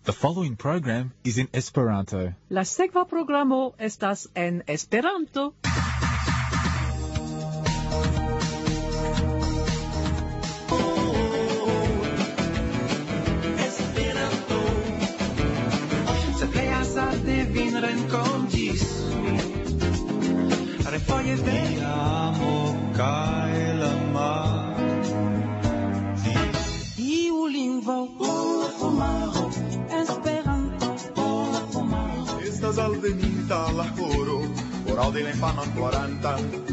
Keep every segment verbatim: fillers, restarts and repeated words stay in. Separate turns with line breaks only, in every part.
The following program is in Esperanto.
La sekva programo estas en Esperanto.
Esperanto. Se pleas arte vin renkontis. Refoje veamo kaj la mar. Iu lingvo por homaro. Esperanto por homaro.
Estas alvenita la horo, oral de la infanon quaranta.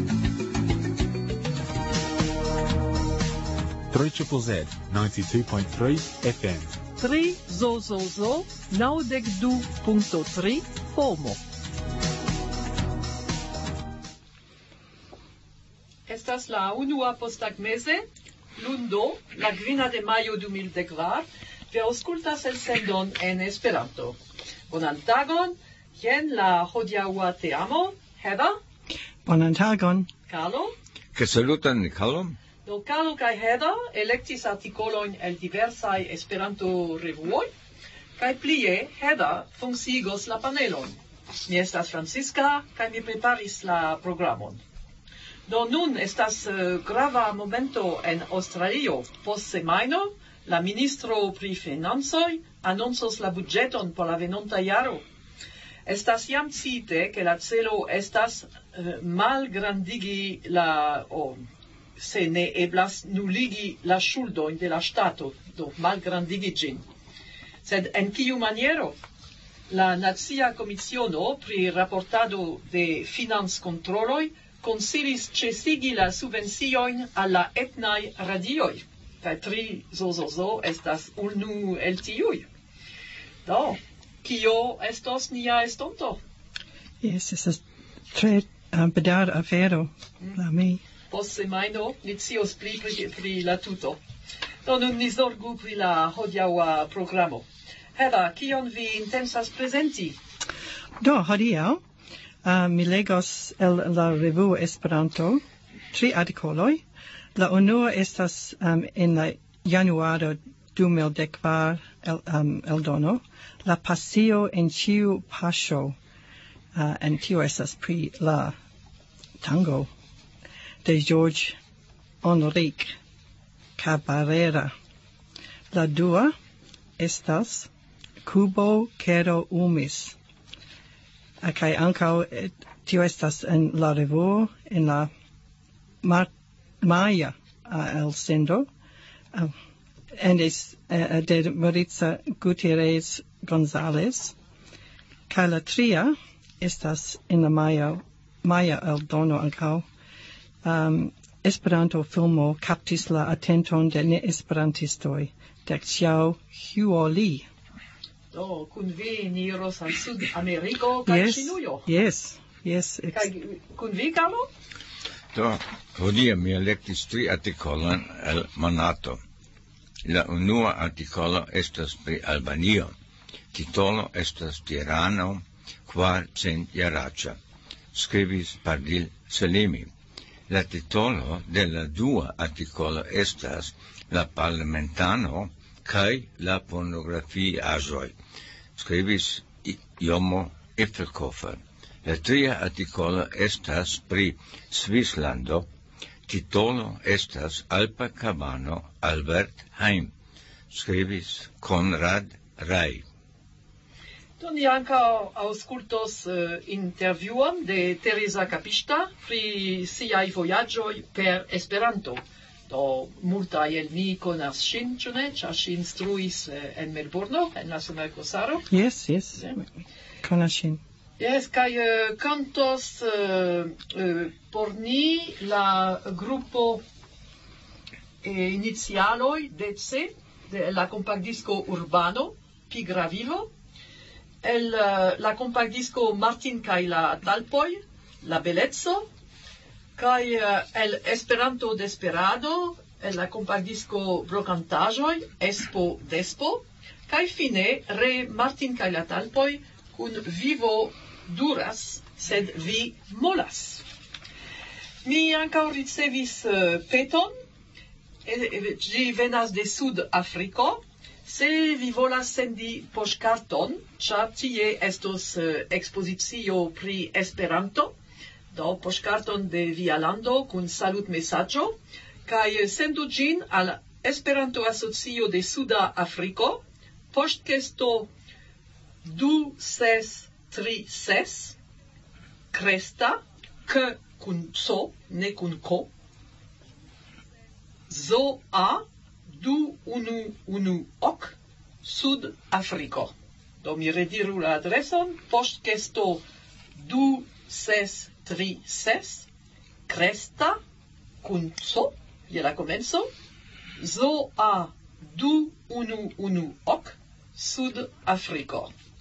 three Z Z Z ninety-two point three F M.
tri zo zo zo naŭdek du punkto tri Pomo. Estas la unua posttagmeze, lundo, la kvina de majo du mil dekvar. Vi aŭskultas elsendon en Esperanto. Bonan tagon, jen la hodiaŭa teamo. Heva,
Bonan tagon.
Carlo.
Que salutan Carlo.
Do Carlo kaj Heda elektis artikolojn el diversaj Esperanto-revuoj, kaj plie Heda funkciigos la panelon. Mi estas Francisca kaj mi preparis la programon. Do nun estas uh, grava momento en Aŭstralio. Post semajno la ministro pri financoj anoncos la budĝeton por la venonta jaro. Estas jam cite ke la celo estas uh, malgrandigi la oh, se ne eblas nuligi la ŝuldojn de la ŝtato, do malgrandigi ĝin. Sed en kiu maniero? La Nacia Komisiono pri raportado de financkontroloj konsilis ĉesigi la subvenciojn al la etnaj radioj. Kaj tri zo zo zo estas unu el tiuj. Do, kio estos nia estonto?
Yes, estas tre uh, bedara afero la mi.
Post semajno ni scios pli pri, pri la tuto. Do nun ni zorgu pri la hodiaŭa programo. Heva, kion vi intensas prezenti?
Do, hodiaŭ uh, mi legos el la revuo Esperanto tri artikoloj. La unua estas um, en la januaro du mil dekvar el, um, eldono. La pasio en ĉiu paŝo. Uh, en tio estas pri la tango de George Enrique Cabrera. La dua estas Cubo Quero Umis. Kaj ankaŭ tio estas en la revuo en la mar Maya uh, elsendo. Uh, and es uh, de Maritza Gutierrez González. Kaj la tria estas en la Maya Maya eldono ankaŭ. Um, Esperanto filmo captis la atenton de ne-esperantistoj de Xiao Huoli.
Do, kun vi ni iros al Sud-Ameriko kaj
Yes,
Ĉinujo.
yes, yes.
Kaj kun vi, Carlo?
Do, hodia mi elektis tri artikolojn el Monato. La unua artikolo estas pri Albanio. Titolo estas Tirano kvarcentjaraĉa. Skribis Pardil Selimi. La titolo de la dua artikolo estas La parlamentano kaj la pornografiaĵoj. Skribis Jomo Iffelkofer. La tria artikolo estas pri Svislando. Titolo estas Alpa Cabano Albert Heim. Skribis Konrad Rai.
Do ni ankaŭ aŭskultos uh, intervjuon de Teresa Kapista pri siaj vojaĝoj per Esperanto. Do multaj el ni konas ŝin, ĉu ne? Ĉar ŝi instruis uh, en Melburno, en la Somerkosaro.
Yes, yes. Konas ŝin.
Yes, kaj uh, kantos uh, uh, por ni la grupo eh, inicialoj de C, de la kompakdisko Urbano, Pigra Vivo. El uh, la compactdisco Martin kaj la Talpoj, La Beleco, kaj uh, el Esperanto Desperado, el la compactdisco Brokantaĵoj, Espo Despo, kaj fine re Martin kaj la Talpoj kun Vivo duras, sed vi molas. Mi ankaŭ ricevis uh, peton, ĝi venas de Sud-Afriko, Se vi volas sendi poŝkarton, ĉar tie estos uh, ekspozicio pri Esperanto, do poŝkarton de via lando kun salutmesaĝo, kaj sendu ĝin al Esperanto-Asocio de Suda Afriko, poŝtkesto du ses tri ses, Cresta, K kun C, ne kun K, Zo A, du unu unu ok, Sud Afriko. Do mi rediru la adreson, poŝtkesto du ses tri ses, Cresta, kun C, je la komenco, Zo A, du unu unu ok, Sud Afriko.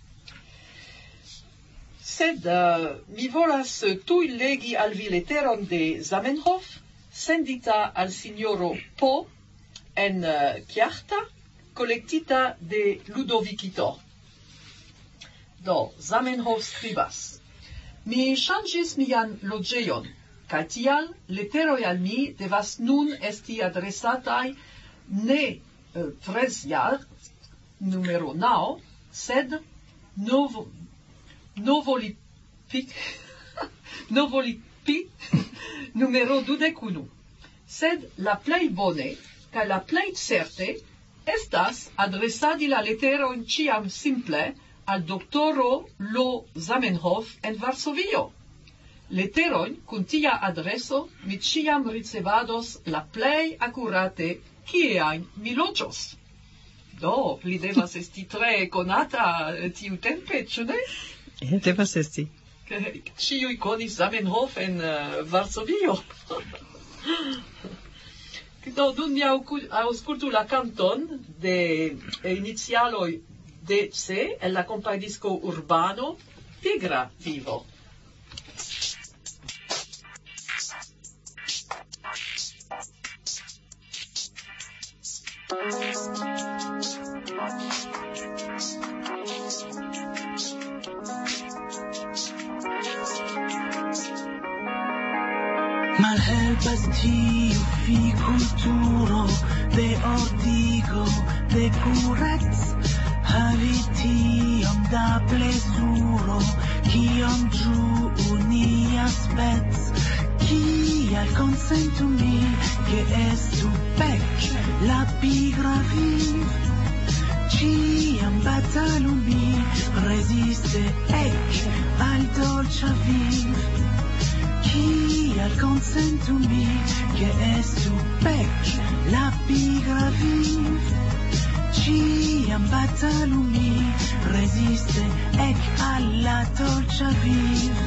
Sed uh, mi volas tuj legi al vi leteron de Zamenhof, sendita al signoro Po en uh, Chiarta, kolektita de Ludovicito. Do, Zamenhof skribas: Mi ŝanĝis mian loĝejon, kaj tial leteroj al mi devas nun esti adresataj ne uh, trezjar, numero naŭ, sed novo Novolipi, Novolipi, numero dudek unu. Sed la plej bone, kaj la plej certe, estas adresadi la leteron ĉiam simple al doktoro Lo Zamenhof en Varsovio. Leteron kun tia adreso mi ĉiam ricevados la plej akurate kie mi loĝos. Do, li devas esti tre konata tiutempe, ĉu ne?
Devas esti.
Ĉiuj konis Zamenhof en uh, Varsovio. Do, nun ni aŭskultu la kanton de inicialoj D C en la kompajdisco Urbano, Tigra Vivo.
Malhelpas tiu fikulturo de ordigo, de kurec, havi tiom da plezuro, kiom ĝuu nia spec, kial konsentu mi, ke estu pek la pigra viv, ĉiam batalu mi, reziste ek al dolĉa viv. Kial konsentu mi, ke estu pek la pigra viv, ĉiam batalu mi, reziste ek al la dolĉa viv.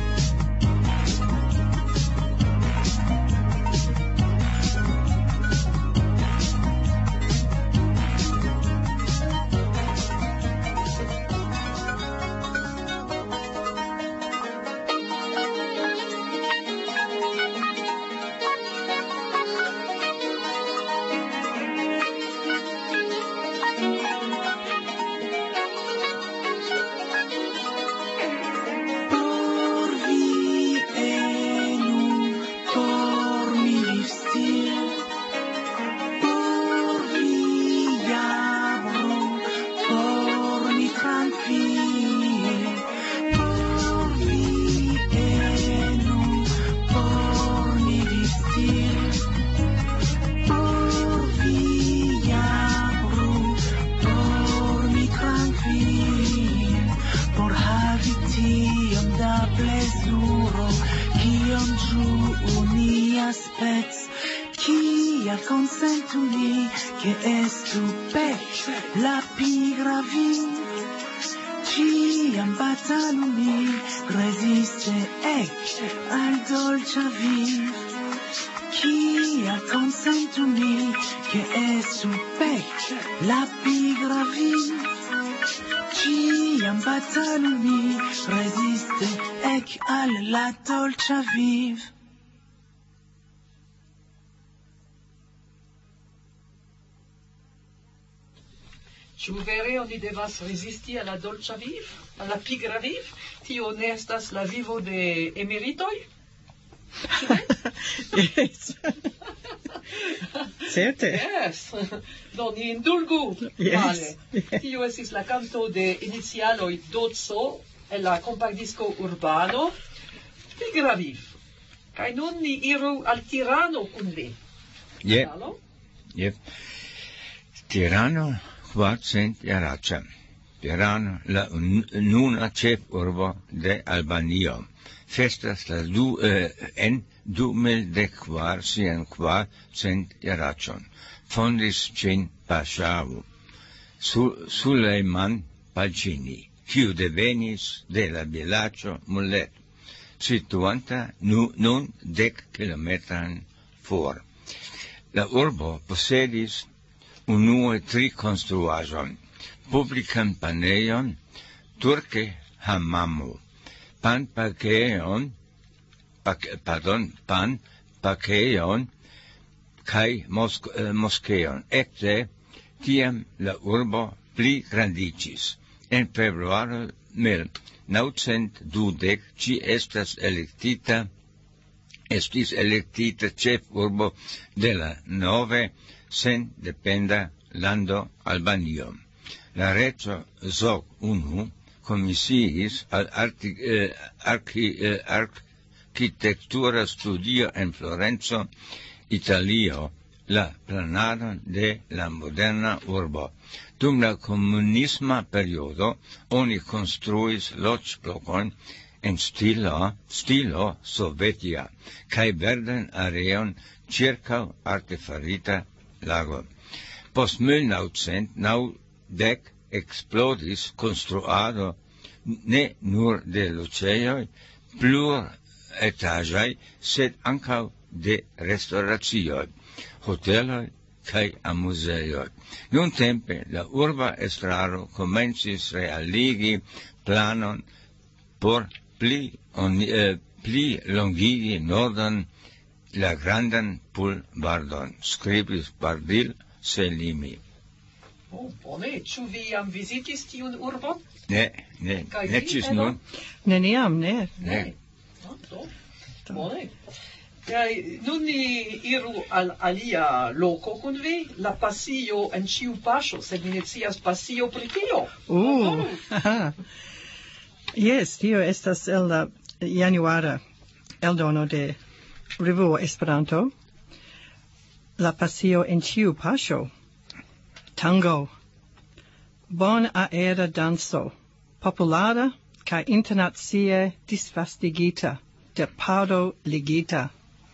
Consentu mi, che estu pec la pigra viv, ciam batalu mi, resiste ec al dolcia viv. Ciam consentu mi, che estu pec la pigra viv, ciam batalu mi, resiste ec al la dolcia viv.
Ĉu vere oni devas rezisti al la dolĉa viv, al la pigra viv? Tio ne estas la vivo de emeritoj?
Yes. Certe.
Yes. Do ni indulgu.
Yes.
Vale. Tio estis la canto de inicialoi Dozzo en la compagdisco Urbano. Pigraviv. Kai nun ni iru al Tirano kun vi.
Yep.
Alo?
Yep. Tirano quatcent iaracha. Tirano la un- nuna chef urbo de Albanio. Festas la du eh, en du mil de quar sian quatcent iarachon. Fondis cin Pashavu. Su, Suleiman Pagini, kiu devenis de la vilaggio Mulet, situanta nu, nun dec kilometran for. La urbo posedis unue tri construajon, publican paneion, turke hamamu, pan pakeon, pac, pardon, pan pakeon, kai mos, eh, moskeon. Ecte, tiam la urbo pli grandicis. En februaro mil naucent dudec, ci estas electita, estis electita chef urbo de la nove sen dependa lando Albanio. La reco Zog unu comisiis al arti, eh, archi, eh, architectura studio en Florenzo, Italio, la planadon de la moderna urbo. Dum la comunisma periodo, oni construis loĝlokon en stilo, stilo sovetia, kai verdan areon circa artefarita lago. Post mil naŭcent naŭdek explodis construado ne nur de loĝejoj plur etaĝaj, sed ankaŭ de restauracioj, hoteloj kaj amuzejoj. Nuntempe la urba estraro komencis realigi planon por pli, on, eh, pli longigi nordan la grandan pulbardon, skribis Bardil Selimi.
Oh, bone. Ĉu vi jam vizitis tiun urbon?
Ne, ne,
Kaj
ne
vi,
ĝis
Edo?
nun.
Neniam, ne.
Ne.
Ah, do. Bone. Ja, nun ni iru al alia loco kun vi, la pasio en ĉiu paŝo, sed mi ne scias pasio pri tio.
Uh, aha. Yes, tio estas el la januara eldono de Revuo Esperanto. La pasio en ĉiu paŝo. Tango. Bon aera danso. Populara kaj internacie disvastigita, de paro ligita.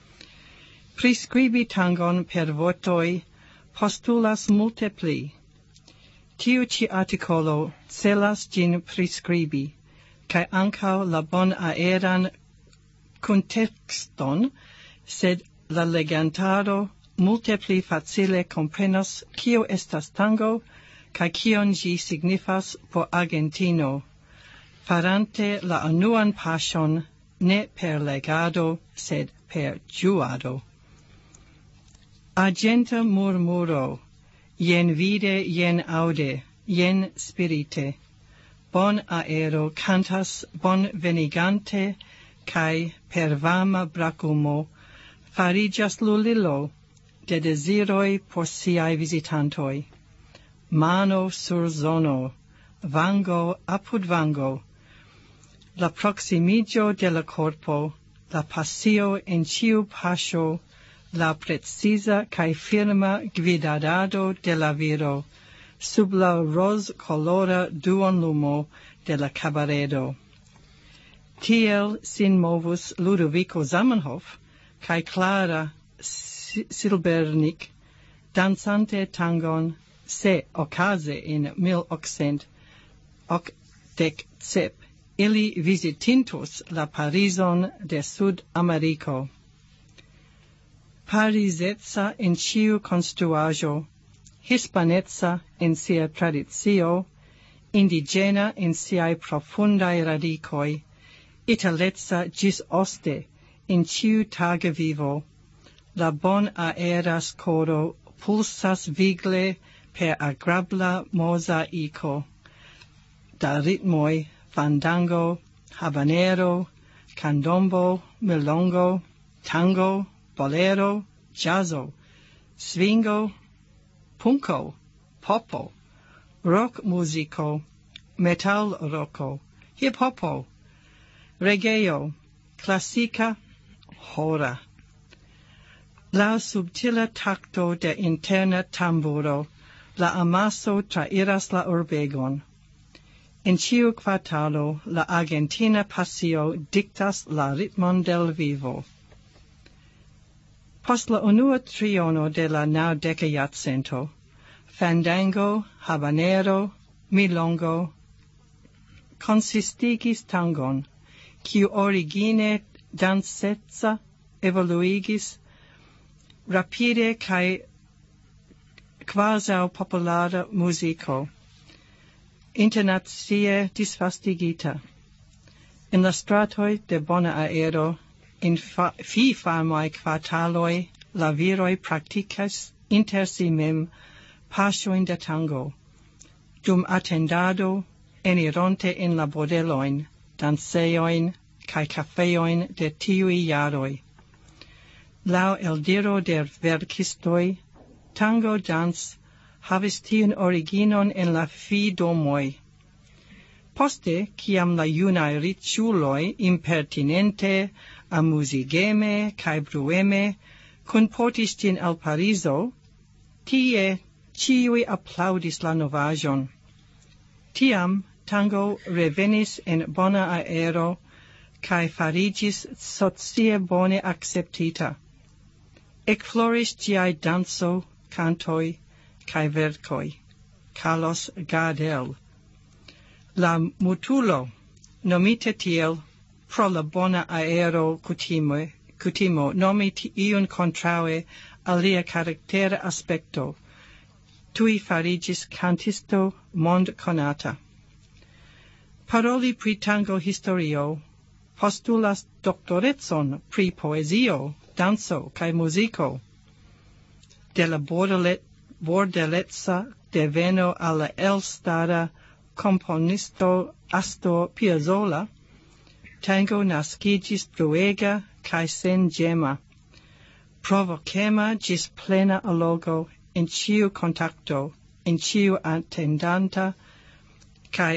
Prescribi tangon per vortoi postulas multe pli. Tiu ci articolo celas gin prescribi, kai ancau la bon aeran contexton, sed la legantaro multe pli facile comprenas kio estas tango, kai kion gi signifas por Argentino, farante la anuan pasion ne per legado, sed per juado. Argenta murmuro, jen vide, jen aude, jen spirite. Bon aero cantas bon venigante, cae per vama bracumo farigas lulilo de desiroi por siai visitantoi. Mano sur zono, vango apud vango, la proximigio de la corpo, la passio en ciu pascio, la precisa cae firma guidadado de la viro, sub la ros colora duonlumo de la cabaredo. Tiel sin movus Ludovico Zamenhof, cae Clara Silbernik, dansante tangon, se ocase in mil occent octec sep, ili visitintus la Parison de Sud-Americo. Parisetza in ciu construajo, hispanezza in sia traditio, indigena in siae profundae radicoi, italezza gis oste in ciu tage vivo, la bon aeras coro pulsas vigle per agrabla mosaico, da ritmoi fandango, habanero, candombo, milongo, tango, bolero, jazzo, swingo, punko, popo, rock musico, metal rocko, hip hopo, reggae, classica, hora. La subtila tacto de interna tamburo, la amaso trairas la urbegon. In ciu quartalo, la argentina passio dictas la ritmon del vivo. Post la unua triono de la naŭdeka jarcento, fandango, habanero, milongo, consistigis tangon, kiu origine danceca evoluigis rapide kai quasi populara musico, internazie disvastigita. In la stratoi de bona aero, in fa fi famai quartaloi, la viroi practicas inter si mem pasioin de tango, dum attendado enironte in la bordeloin, danseoin, kai cafeoin de tiui jaroi. Lau el diro der verkistoi, tango dans havis tiun originon en la fi domoi. Poste, ciam la junai riciuloi impertinente, amusigeme, cae brueme, kunportis tin al Pariso, tie ciui applaudis la novajon. Tiam tango revenis en bona aero, cae farigis socie bone acceptita. Ec floris giai danso, cantoi, cae vercoi. Carlos Gardel. La mutulo, nomite tiel, pro la bona aero cutimo, cutimo nomit iun contraue alia caractera aspecto, tui farigis cantisto mond conata. Paroli pri tango historio, postulas doctoretson pri poesio, danso cae musico. De la bordelet, bordeletza deveno alla elstada componisto Astor Piazzolla, tango nascigis bruega cae sen gema, provocema gis plena allogo in ciu contacto, in ciu attendanta cae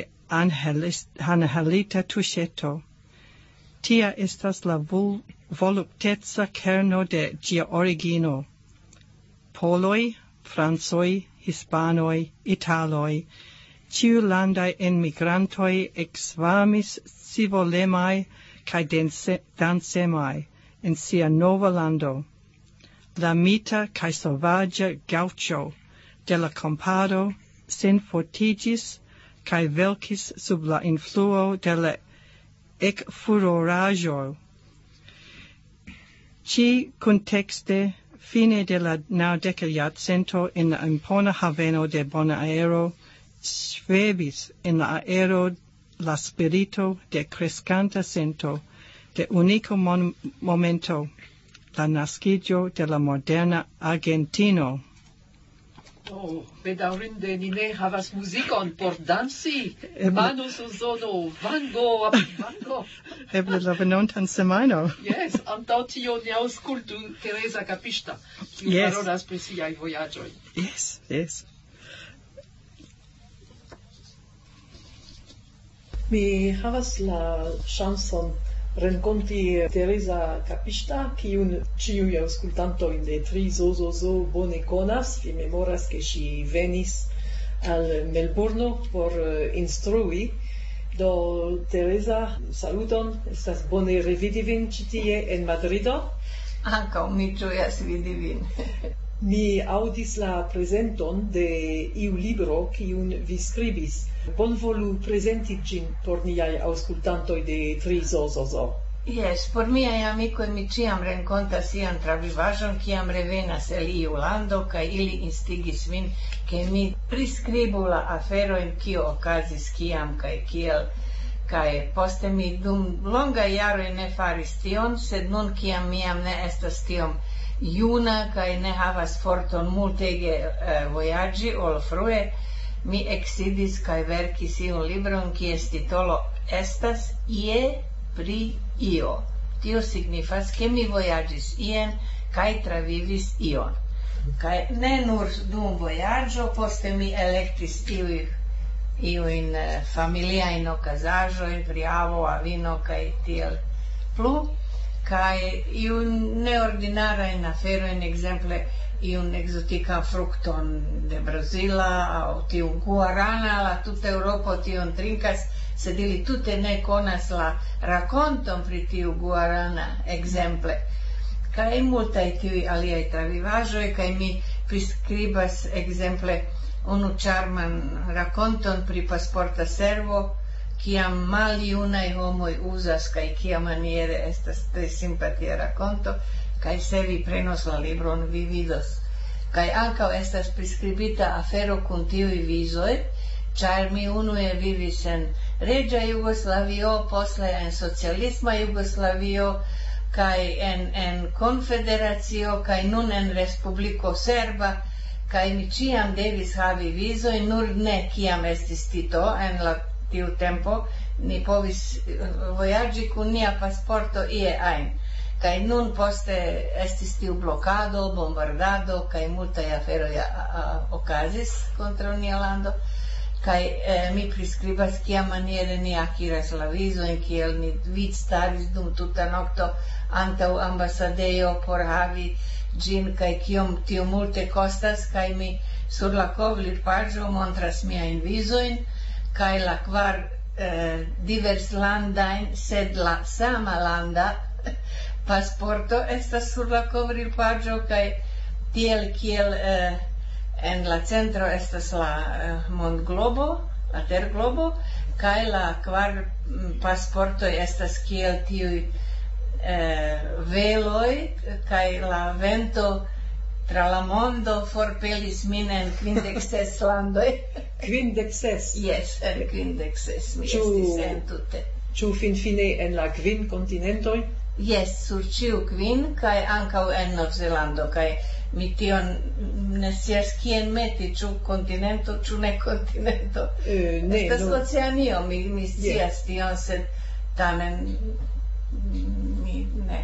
angelita tusceto. Tia estas la vul voluptezza kerno de gia origino. Poloi, Fransoi, Hispanoi, Italoi, ciu landai emigrantoi exvamis sivolemai cae dansemai in sia nova lando. La mita cae sovagia gaucho de la compado sin fortigis cae velcis sub la influo de la ec furorajo. Ci contexte fine de la naŭdeka jarcento in la impona haveno de Bona Aero svelvis en la aero la spirito de crescanta sento de unico mon momento, la nascidio de la moderna Argentino.
Oh, bedaŭrinde ni ne havas muzikon por danci. Mano Suzono, vango apud vango.
Eble la venontan semajno.
Yes, antaŭ tio ni aŭskultu Teresa Capista, kiu
Yes.
parolas pri siaj vojaĝoj.
Yes, yes.
Mi havas la ŝancon renkonti Teresa Capista, kiun ĉiuj aŭskultantoj de Tri Zo Zo Zo bone konas. Vi memoras ke ŝi venis al Melburno por uh, instrui. Do, Teresa, saluton, estas bone revidi vin ĉi tie en Madrido.
Ankaŭ mi ĝojas vidi vin.
Mi audis la prezenton de iu libro kiun vi skribis. Bonvolu prezenti ĝin por niaj aŭskultantoj de Tri Zo Zo Zo.
Yes, por miaj amikoj mi ĉiam renkontas sian travivaĵon, kiam revenas el iu lando, kaj ili instigis min, ke mi priskribu la aferojn, kio okazis kiam kaj kiel. Kaj poste mi dum longaj jaroj ne faris tion, sed nun kiam mi jam ne estas tiom juna kaj ne havas forton multege uh, vojaĝi ol frue, mi eksidis kaj verkis iun libron, kies titolo estas Ie pri io. Tio signifas, ke mi vojaĝis ien kaj travivis ion. Kai ne nur dum vojaĝo, poste mi elektis iuj iujn eh, familiajn okazaĵojn pri avo, avino kaj tiel plu, kaj iujn neordinarajn aferojn, ekzemple iun ekzotikan frukton de Brazila aŭ tiun guarana, la tuta Eŭropo tion trinkas, sed ili tute ne konas la rakonton pri tiu guarana, ekzemple. Kaj multaj tiuj aliaj travivaĵoj, kaj mi priskribas ekzemple unu ĉarman rakonton pri pasporta servo, kiam maljunaj homoj uzas kaj kiamaniere estas tre simpatia rakonto, kaj se vi prenos la libron vi vidos. Kaj ankaŭ estas priskribita afero kun tiuj vizoj, ĉar mi unue vivis en Reĝa Jugoslavio, poste en socialisma Jugoslavio, kaj en, en Konfederacio, kaj nun en Respubliko Serba, kaj mi ĉiam devis havi vizojn, nur ne kiam estis Tito en la tiu tempo, ni povis vojaĝi kun nia pasporto ie ajn. Kaj nun poste estis tiu blokado, bombardado, kaj multaj aferoj okazis kontraŭ nia lando. Kaj eh, mi priskribas kiamaniere ni akiras la vizojn, kiel ni vidstaris dum tuta nokto antaŭ ambasadejo por havi ĝin, kaj kiom tio multe kostas, kaj mi sur la kovrilpaĝo montras miajn vizojn, kaj la kvar eh, diverslandajn, sed la sama landa pasporto estas sur la kovrilpaĝo, kaj tiel kiel eh, en la centro estas la uh, mondglobo, la terglobo, kaj la kvar pasportoj estas kiel tiuj eh, veloj, kaj la vento tra la mondo forpelis min en kvindek ses landoj.
Kvindek ses?
Yes, en kvindek ses mi
Ĉu-
estis entute.
Ĉu finfine en la kvin kontinentoj?
Yes, sur ĉiu kvin, kaj ankaŭ en Novzelando, kaj mi tion ne scias kien meti, ĉu kontinento, ĉu ne kontinento.
Eh, ne,
Estas
no.
Oceanio, mi, mi scias tion, sed tamen mi ne.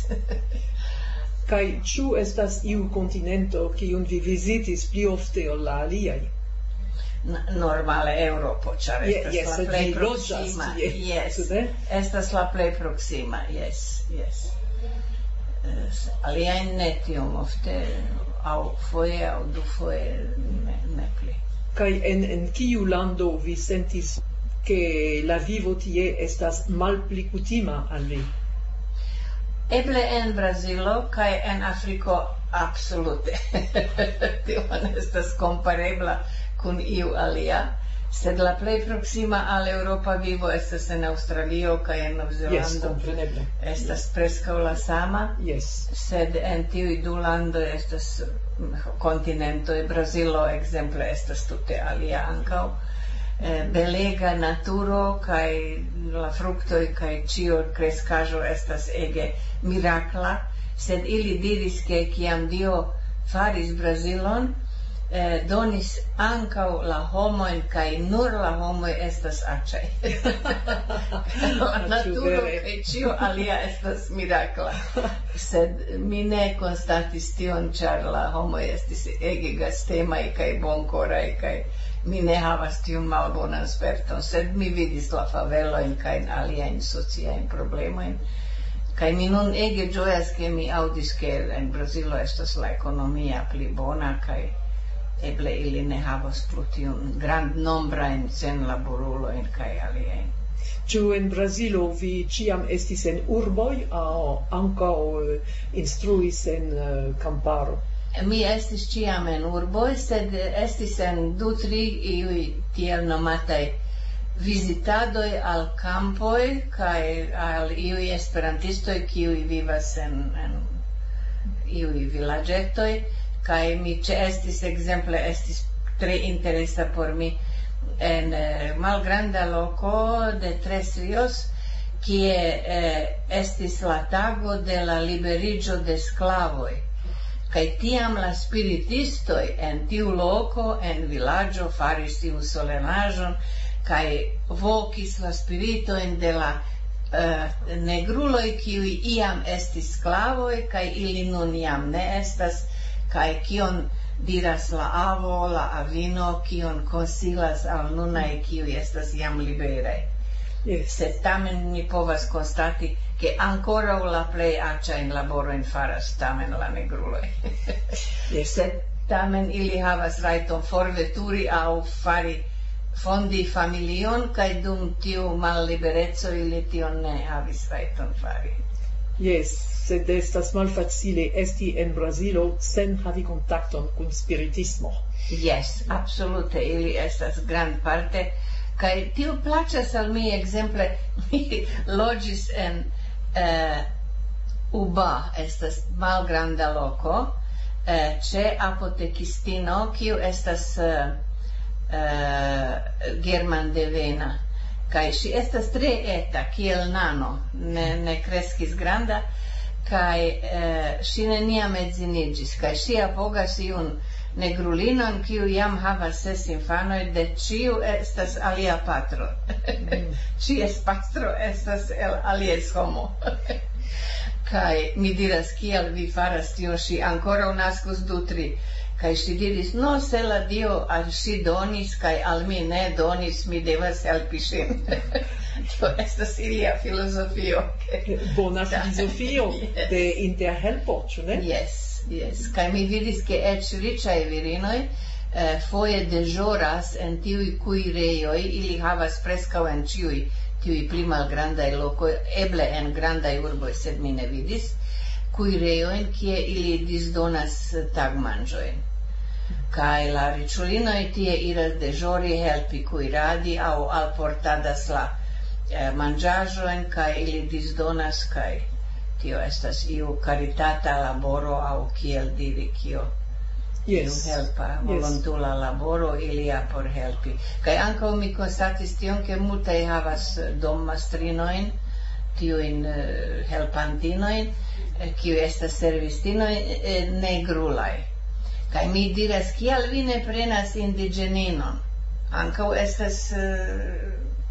Kaj ĉu estas iu kontinento kiun vi vizitis pli ofte ol la aliaj?
N- Normale Eŭropo, ĉar
Je-
estas
jes,
la
sed
plej
vi loĝas
proksima.
tie,
Yes,
ĉu ne?
estas la plej proksima, yes, yes. Eh, Aliajn ne tiom ofte, aŭ foje aŭ dufoje, ne, ne pli.
Kaj en, en kiu lando vi sentis ke la vivo tie estas malpli kutima al vi?
Eble en Brazilo kaj en Afriko absolute. Tio ne estas komparebla kun iu alia, sed la plej proksima al Eŭropa vivo estas en Aŭstralio kaj en
Yes,
Novzelando.
kompreneble.
Estas preskaŭ la sama,
Yes.
sed en tiuj du landoj estas mm, kontinentoj. Brazilo ekzemple estas tute alia ankaŭ. Eh, belega naturo kaj la fruktoj kaj ĉio kreskaĵo estas ege mirakla, sed ili diris ke kiam Dio faris Brazilon, eh, donis ankaŭ la homojn, kaj nur la homoj estas aĉaj. La naturo
vere.
kaj ĉio alia estas mirakla. Sed mi ne konstatis tion, ĉar la homoj estis ege gastemaj kaj bonkoraj, kaj mi ne havas tiun malbonan sperton, sed mi vidis la favelojn kaj aliajn sociajn problemojn. Kaj mi nun ege ĝojas, ke mi aŭdis, ke en Brazilo estas la ekonomia pli bona, kaj eble ili ne havas plu tiun grandnombrajn senlaborulojn kaj aliajn.
Ĉu en Brazilo vi ĉiam estis en urboj aŭ ankaŭ eh, instruis en eh, kamparo?
Mi estis ĉiam en urboj, sed estis en du, tri iuj tiel nomataj vizitadoj al kampoj kaj al iuj esperantistoj kiuj vivas en, en iuj vilaĝetoj, kaj mi ĉeestis ekzemple estis tre interesa por mi en eh, malgranda loko de Tres Rios, kie eh, estis la tago de la liberiĝo de sklavoj. Kaj tiam la spiritistoj en tiu loko, en vilaĝo, faris tiun solenaĵon kaj vokis la spiritojn de la uh, negruloj, kiuj iam estis sklavoj, kaj ili nun jam ne estas, kai kion diras la avo, la avino, kion consilas al nunai kiu estas jam liberai.
Yes.
Sed tamen mi povas konstati che ancora la plei acciain laborojn faras tamen la negruloj.
Yes.
Sed tamen ili havas rajton forveturi aŭ fari fondi familion, kaj dum tiu mallibereco ili tion ne havis rajton fari.
Yes, sed estas malfacile esti en Brazilo sen havi kontakton kun spiritismo.
Yes, absolute, ili estas grand parte, kaj tiu plaĉas al mi, ekzemple, mi loĝis en uh, Uba, estas malgranda loko, uh, ĉe apotekistino, kiu estas uh, uh, germandevena, kaj ŝi estas tre eta, kiel nano, ne, ne kreskis granda, kaj uh, ŝi neniam edziniĝis, kaj ŝi apogas iun negrulinon, kiu jam havas ses infanoj, de ĉiu estas alia patro. Mm. Ĉies patro estas el alies homo. Kaj mi diras, kial vi faras tio, ŝi ankoraŭ naskus du, tri. Kaj ŝi diris, no, se la Dio al ŝi donis, kaj al mi ne donis, mi devas helpi ŝin. Tio estas ilia filozofio.
Bona filozofio de interhelpo, ĉu ne?
Yes. Yes, kaj mi vidis ke eĉ riĉaj virinoj eh, foje deĵoras en tiuj kuirejoj, ili havas preskaŭ en ĉiuj tiuj pli malgrandaj lokoj, eble en grandaj urboj, sed mi ne vidis, kuirejojn kie ili disdonas tagmanĝojn. Kaj la riĉulinoj tie iras deĵori, helpi kuiradi aŭ alportadas la eh, manĝaĵojn, kaj ili disdonas, kaj tio estas iu caritata laboro au kiel diri kio
yes.
helpa volontula yes. laboro ilia por helpi. Kaj ankaŭ mi konstatis tion, ke multaj havas dommastrinojn, tiujn uh, helpantinojn, eh, kiu estas servistinoj eh, negrulaj. Kaj mi diras, kial vi ne prenas indigeninon? Ankaŭ estas uh,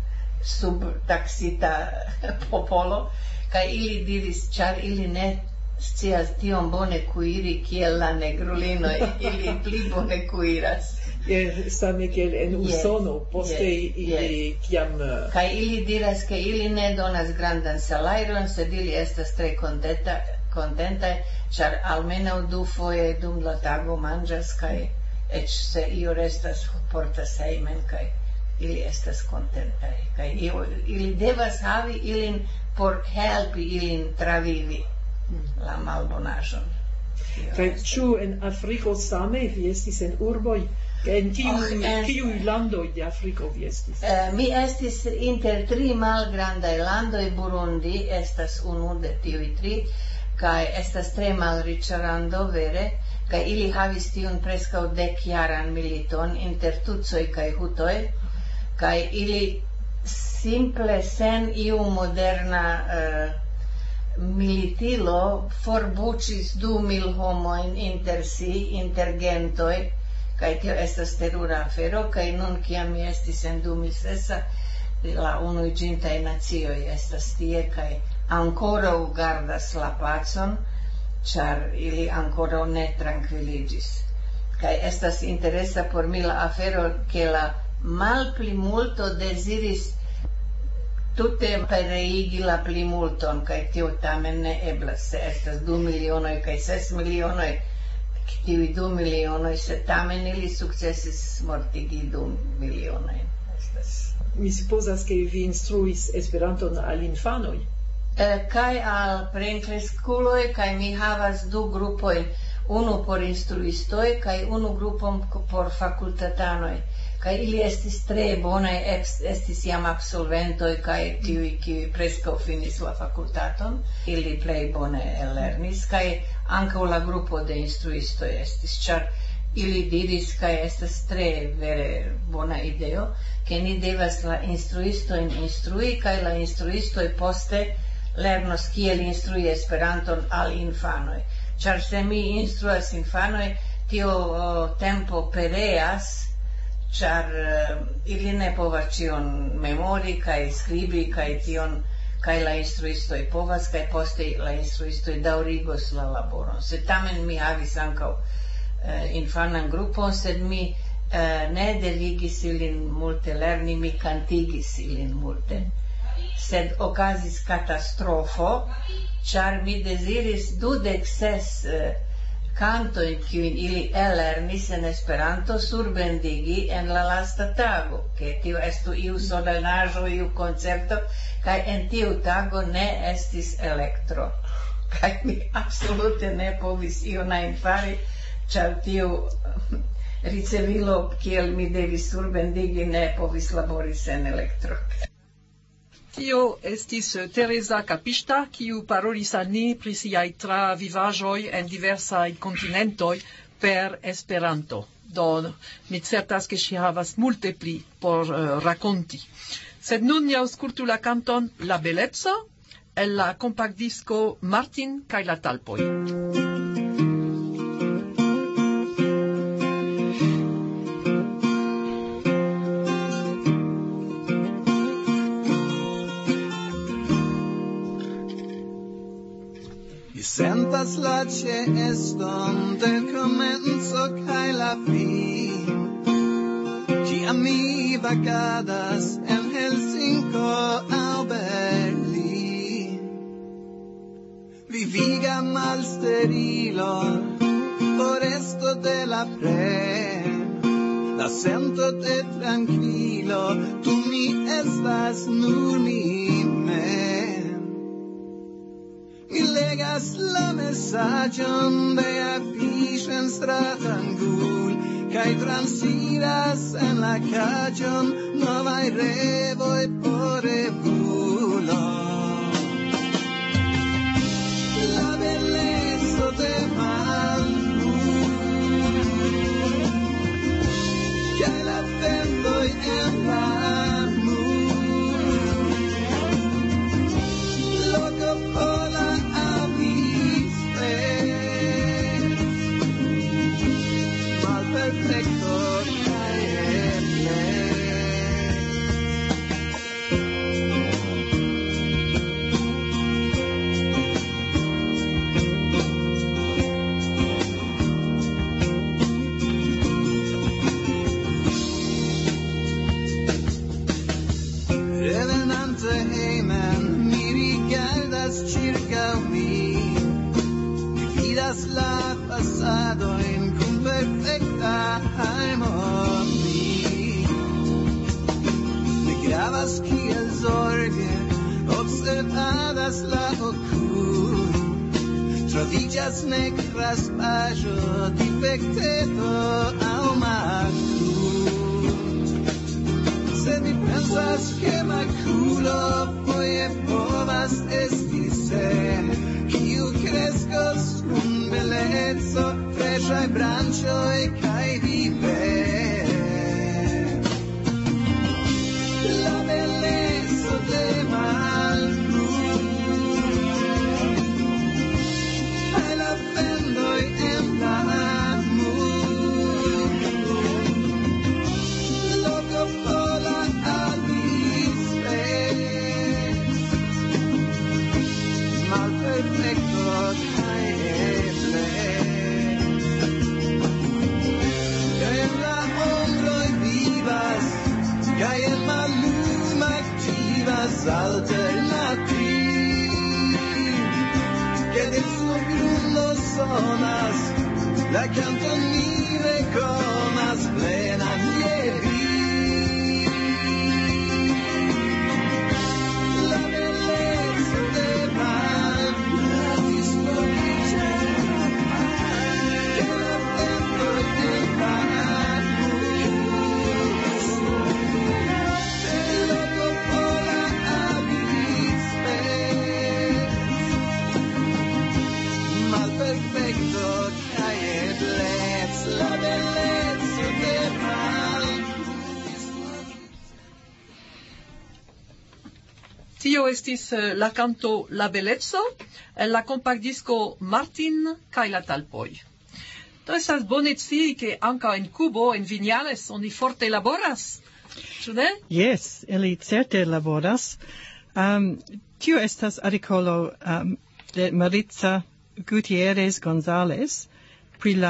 subtaksita popolo. Kaj ili diris, ĉar ili ne scias tiom bone kuiri kiel la negrulinoj, ili pli bone kuiras.
Yes, same kiel en Usono, yes. poste yes. ili kiam...
Yes. Kaj ili diras, ke ili ne donas grandan salajron, sed ili estas tre kontenta, kontentaj, ĉar almenaŭ du foje dum la tago manĝas, kaj eĉ se io restas portas hejmen, kaj ili estas kontentaj. Kaj ili devas havi ilin por helpi ilin travivi la malbonaĵon.
Kaj ĉu en Afriko same vi estis en urboj? En kiuj landoj de Afriko vi estis?
Uh, mi estis inter tri malgrandaj landoj. Burundi estas unu de tiuj tri, kaj estas tre malriĉa lando vere, kaj ili havis tiun preskaŭ dekjaran militon inter tutsoj kaj hutoj, kaj ili simple sen iu moderna uh, militilo forbuĉis du mil homojn inter si, inter gentoj, kaj tio estas terura afero, kaj nun kiam mi estis en du mil ses, la unuiĝintaj nacioj estas tie, kaj ankoraŭ gardas la pacon, ĉar ili ankoraŭ ne trankviliĝis. Kaj estas interesa por mi la afero, ke la malplimulto deziris tute pereigi la plimulton, kaj tio tamen ne eblas, se estas du milionoj kaj ses milionoj, tiuj du milionoj, se tamen ili sukcesis mortigi du milionoj.
Mi supozas, ke vi instruis Esperanton al infanoj?
Eh, kaj al plenkreskuloj, kaj mi havas du grupojn, unu por instruistoj, kaj unu grupon por fakultatanoj. Kaj ili estis tre bonaj, estis jam absolventoj, kaj tiuj, kiuj preskaŭ finis la fakultaton, ili plej bone ellernis, kaj ankaŭ la grupo de instruistoj estis, ĉar ili diris, kaj estas tre vere bona ideo, ke ni devas la instruistojn instrui, kaj la instruistoj poste lernos kiel instrui Esperanton al infanoj. Ĉar se mi instruas infanoj, tio oh, tempo pereas, ĉar uh, ili ne povas ĉion memori kaj skribi kaj tion, kaj la instruistoj povas, kaj poste la instruistoj daŭrigos la laboron. Se tamen mi havis ankaŭ uh, infanan grupon, sed mi uh, ne devigis ilin multe lerni, mi cantigis ilin multe. Sed okazis katastrofo, char mi desiris dudek ses uh, cantoin kiuin ili ellernis en Esperanto surbendigi en la lasta tago, che tio estu iu solenaĵo, iu concerto, kaj en tiu tago ne estis elektro. Kaj mi absolute ne povis ion ajn fari, ĉar tiu ricevilo, kiel mi devis surbendigi, ne povis labori sen elektro.
Tio estis Teresa Capista, kiu parolis al ni pri siaj travivaĵoj en diversaj kontinentoj per Esperanto. Do mi certas ke ŝi havas multe pli por uh, rakonti. Sed nun ni aŭskultu la kanton La Beleco el la kompaktdisko Martin kaj la Talpoj.
Sentas la ĉeeston de komenco kaj la fin, kiam mi vagadas en Helsinko aŭ Berlin. Viviga malsterilo, foresto de la pren, la sento de tranquilo, tu mi estas nur mi mem. Mi legas la mesaĝon de afiŝen stratangul, kaj transiras en la kaĝon novaj revoj por revulo. La beleco de malbur, kaj la ventoj en la mur, loco por la perfecto caerle. Revenante heimen, mi rigardas circa mi, mi vidas la pasado en perfecta harmoni. Ne gravas kiel zorge, observadas la okul, troviĝas nek raspaĵo, difekteto aŭ makulo. Se mi pensas ke makulo foje povas esti se, kiu kreskos kun beleco, freŝaj branĉoj kaj viver. La beleco de malbur, kaj la fendoj en la mur, loko por la alispex, malperfekto kaj eble. Kaj en malum aktivas alternativ, que del surgrundo sonas, la canton mi rekonas plenan je vi. La beleco de malbur dislokiĝe, que la ventoj de perfecto caeblez, la bellezza de malbur.
Tio estis uh, la canto La Beleco en la kompaktdisko Martin kaj la Talpoj. Do estas bone scii ke ankaŭ en Kubo, en Vinales, oni forte laboras. Ĉu ne?
Yes, ili certe laboras. Um, tio estas artikolo um, de Maritza Gutierrez González pri la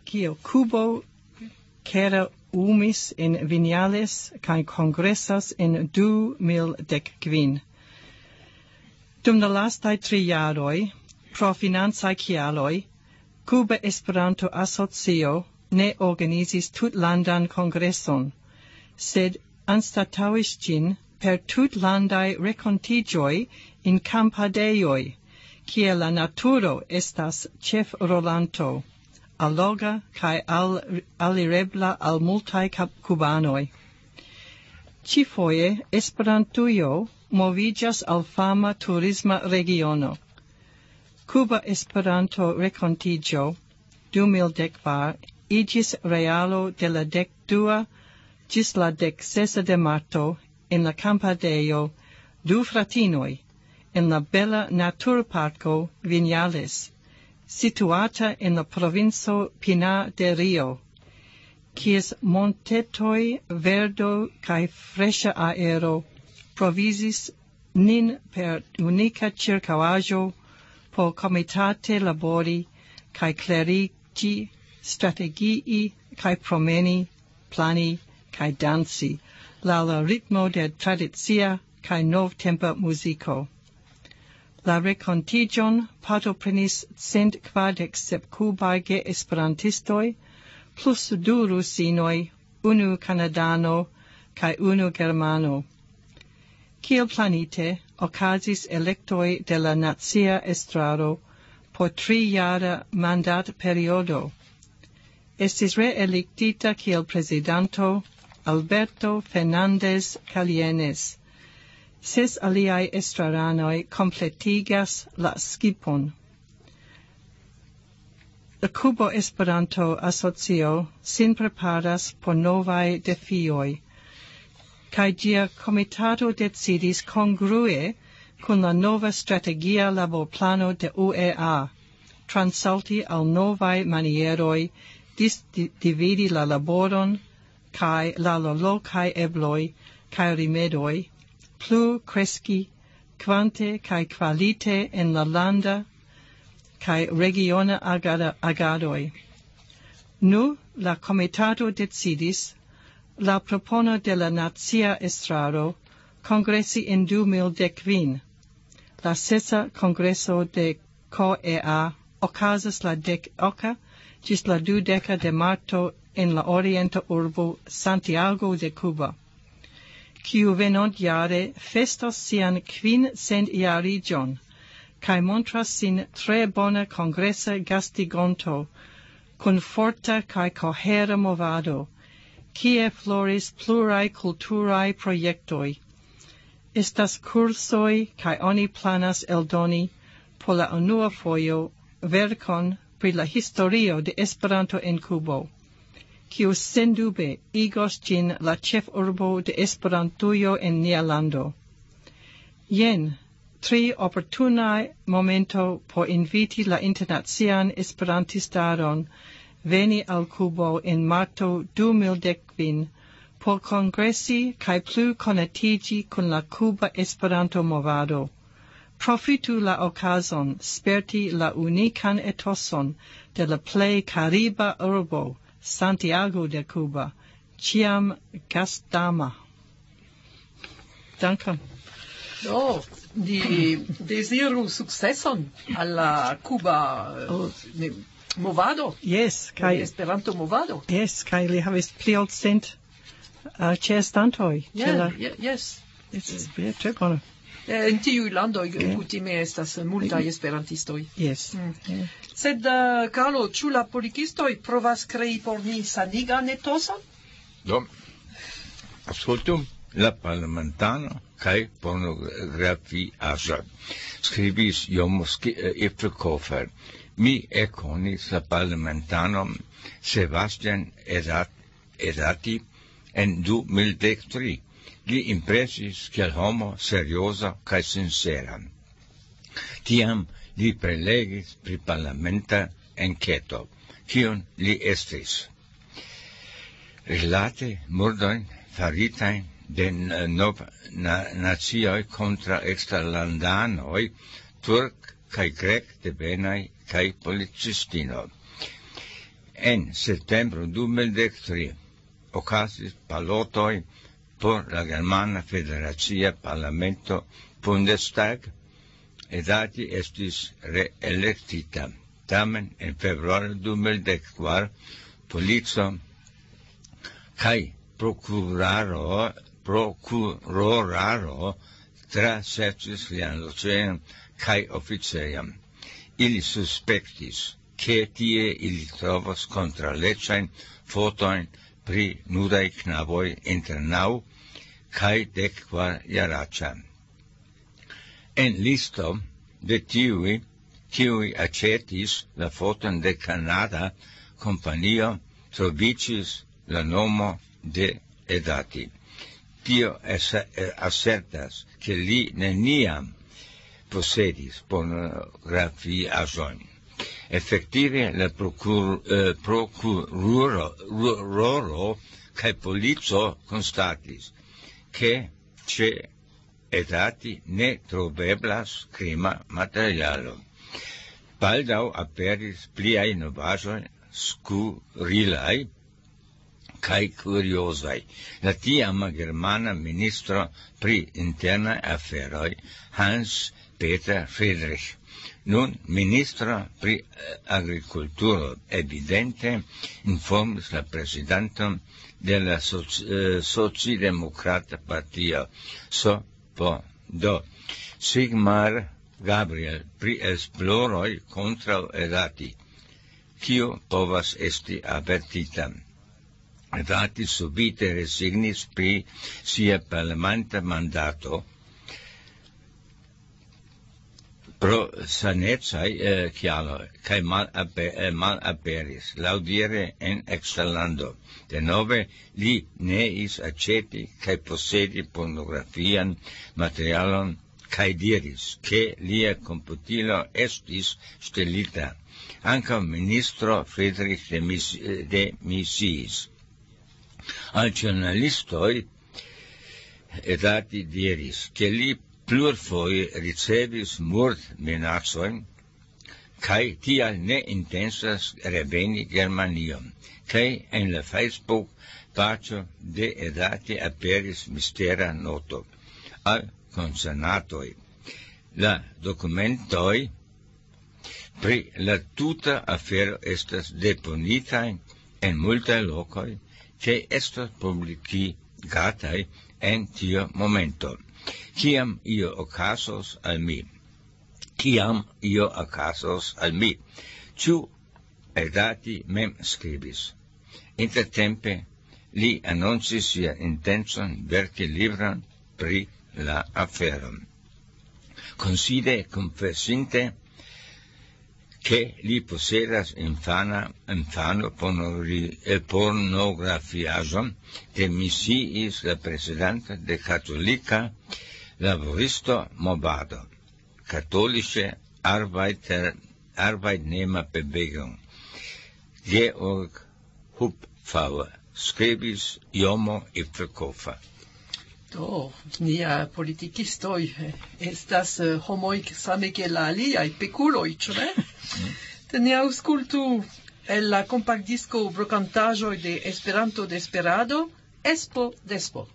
kio Cubo kera umis in Vignales kai congressas in du mil dec quin. Dum la lastai tri jaroi, pro financai cialoi, Cuba Esperanto Asocio ne organizis tutlandan congresson, sed anstatauis gin per tutlandai recontigioi in campadeioi, kie la naturo estas chef rolanto, alloga cae al, alirebla al multae cubanoi. Cifoje Esperantujo movigas al fama turisma regiono. Cuba Esperanto Recontigio du mil dec var igis realo de la dec dua gis la dec sesa de marto in la campadeo du fratinoi, in la bella naturparco Vignales, situata in la provinco Pinar de Rio, quies montetoi verdo cae fresca aero provisis nin per unica circauaggio por comitate labori cae clerigi strategii cae promeni plani cae dansi la la ritmo de tradizia cae nov tempa musico. La recontigion partoprenis cent quardec sep cubae ge esperantistoi, plus du rusinoi, unu canadano, cae unu germano. Kiel planite, ocasis electoi de la Nazia Estraro por tri jara mandat periodo. Estis reelectita kiel presidanto Alberto Fernández Calienes. Ses aliai estraranoi completigas la skipon. La Cubo Esperanto Asocio sin preparas por novae defioi, cae gia comitato decidis congrue con la nova strategia laborplano de U E A, transalti al novae manieroi dividi la laboron, cae la locae ebloi, cae rimedoi, plu cresci quante cae qualite en la landa cae regiona agada, agadoi. Nu, la comitato decidis la propono de la Nazia Estraro congressi in du mil decvin. La sesa congresso de C O E A ocasas la dec oca gis la dudeca de marto in la orienta urbo Santiago de Cuba. Quiu venont jare festos sian quin cent iarigion, cae montras sin tre bona congressa gastigonto, cun forta cae cohera movado, kie floris plurae culturae proiectoi. Estas cursoi cae oni planas eldoni por la unua foio vercon pri la historio de Esperanto en Cubo, quiu sendube igos gin la chef urbo de Esperantujo en nia lando. Jen, tri opportunae momento por inviti la internacian esperantistaron veni al Cubo in marto du mil decvin por congressi cae plu conatigi con la Cuba Esperanto movado. Profitu la occasion sperti la unican etoson de la plei cariba urbo, Santiago de Cuba, ciam gastdama. Dankon.
Oh, di desiru successon alla Cuba uh, ne, movado.
Yes, kai
Esperanto movado.
Yes, kai li havis pli ol cent uh, ĉeestantoj.
Yeah, yeah, yes.
It's tre bona.
Eh, in tiu lando kutime estas multaj esperantistoj.
Yes.
Mm.
Yeah.
Sed uh, Carlo, ĉu la politikistoj provas krei por ni sanigan etoson?
Do, ascoltu, la parlamentano kai pornografiaĵo skribis Jomoski Ifrekofer. Mi ekonis la parlamentanon Sebastian Erat, Erati en du mil tri. Li impresis kiel homo serioza kaj sincera. Tiam li prelegis pri parlamenta enketo, kiun li estris. Rilate murdojn faritajn de nov na, nacioj kontra eksterlandanoj, turk kaj grek devenaj kaj policistinoj. En septembro du mil dek tri okazis balotoj por la Germana Federacia Parlamento Bundestag, Edati estis reelektita. Tamen en februaro du mil dek kvar polico kaj prokuraro prokuroraro traserĉis lian loĝejon kaj oficejon. Ili suspektis, ke tie ili trovos kontraŭleĝajn fotojn pri nudaj knaboj inter naŭ kaj dek kvar jaraĉa. En listo de tiuj, kiuj aĉetis la foton de kanada kompanio, troviĝis la nomo de Edati. Tio asertas, ke li neniam posedis pornografiaĵojn. Efektive la prokur, eh, prokuroro kaj polico konstatis, ke ĉe Edati ne troveblas krima materialo. Baldaŭ aperis pliaj novaĵoj skurilaj kaj kuriozaj. La tiama germana ministro pri internaj aferoj, Hans Peter Friedrich, nun ministro pri agrikulturo, evidente informis la prezidanton de la Socialdemokrata Partio, S P D, Sigmar Gabriel, pri esploroj kontraŭ Edati, kio povas esti avertita. Edati subite resignis pri sia parlamenta mandato pro sanecaj eh, kialoj kaj malaperis mal laŭdire en eksterlando. Denove li neis aĉeti kaj posedi pornografian materialon kaj diris, ke lia komputilo estis ŝtelita. Ankaŭ ministro Friedrich demisiis. Al ĵurnalistoj Edati diris, ke li plurfoje ricevis murdminacojn kaj tial ne intensas reveni Germanion. Kaj en la Facebook paĝo de Edati aperis mistera noto al konsernatoj. La dokumentoj pri la tuta afero estas deponitaj en multaj lokoj kaj estas publikigataj en tiu momento. Kiam io okazos al mi, kiam io okazos al mi, ĉu Edati mem skribis. Intertempe li anoncis sian intencon verki livron pri la afero. Conside confessinte che li posedas infana infano pornografiaĵon, demisiis la presidento de Katolika Laboristo Movado, Katholische Arbeiter, Arbeitnehmerbewegung. Georg Hupfauer skribis Jomo Ipfelkofer.
Do, nia politikistoj estas uh, homoj same kiel la aliaj pekuloj, ĉu ne? Do ni aŭskultu el la kompaktdisko brokantaĵoj de Esperanto Desperado, Espo Despo.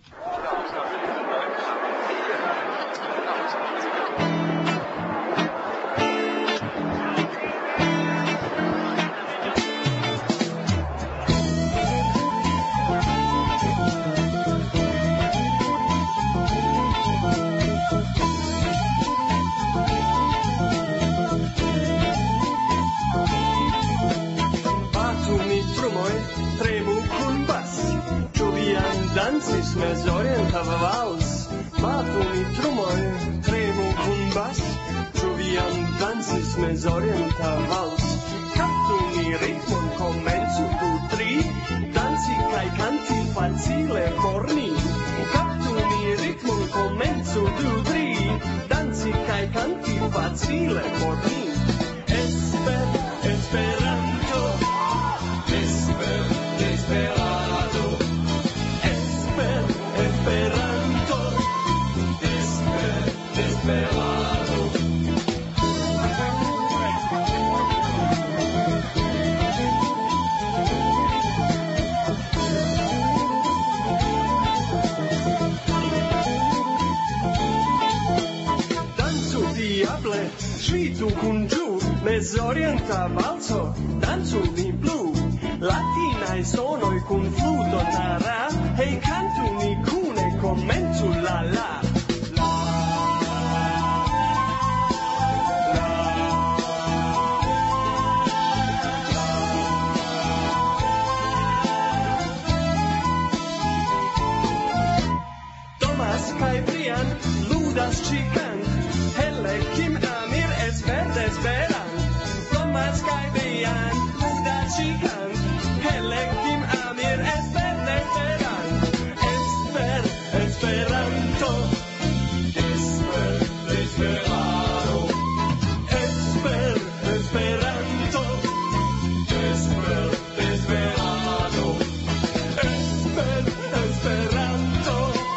Dancis mezorienta vals, batu mi trumoj, tremu kun bas, ĉu vian dancis mezorienta vals. Kaptu mi ritmon, komencu du tri, danci kaj kanti facile por ni. Kaptu mi ritmon, komencu du tri, danci kaj kanti facile por ni. Esper, Esperanto, esper, Desperado. Esperanto, desper, desperado. tu kun giù, mezorienta valso, danzo in blu, latina e sono e con fluto nara, e canto ni cune commento la la. Ludas chicant, helle kim amir es verdes veran. Thomas kai Brian, ludas chicant, helle kim amir es verdes veran. Esper, esperanto, esper, esperado. Esper, esperanto, esper, esperado. Esper, esperanto.